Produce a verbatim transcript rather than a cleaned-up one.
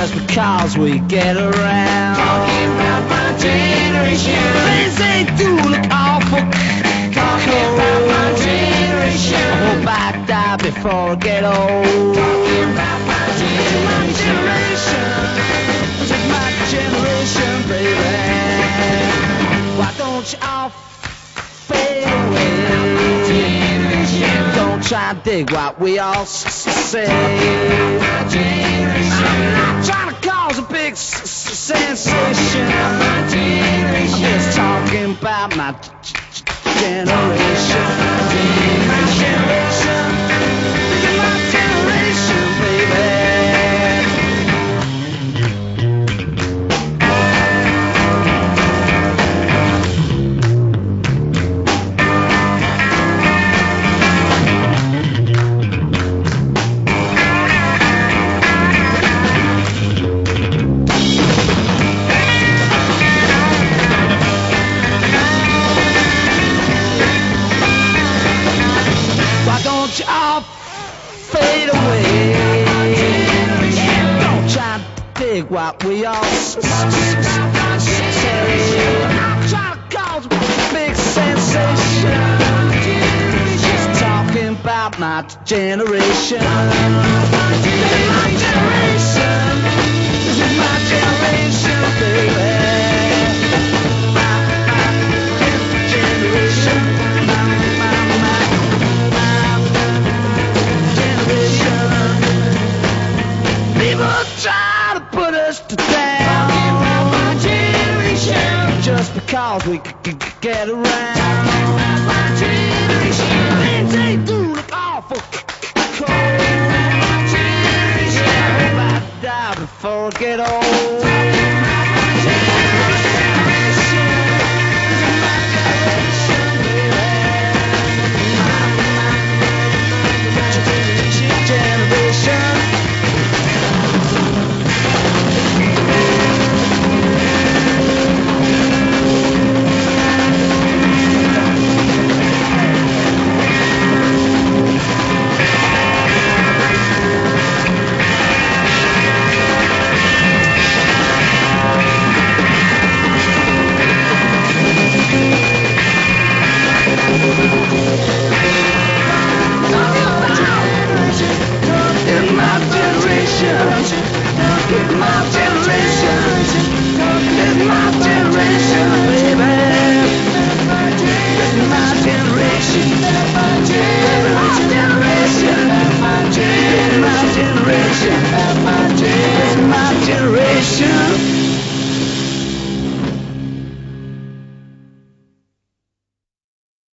just because we get around. Talking about my generation. Things they do look awful. Talking about my generation. I hope I die before I get old. Talking about my generation. This is my generation, baby. Why don't you all fade away? Don't try and dig what we all s- s- say. I'm not trying to cause a big s- s- sensation. I'm just talking about my g- g- generation. My generation. This is my generation, baby. Why don't you all fade away? Don't try to dig what we all s- s- s- say. I'm trying to cause a big sensation. Just talking about my generation. This is my generation. This is my generation, baby. My, my gen- generation. My, my, my. People try to put us to down. My generation. Just because we c- c- get around. My generation. Things they do look awful cold. My generation. I hope I die before I get old. Generation. In my generation, in my generation, in my generation, baby. This is my generation, my generation, my generation, my generation.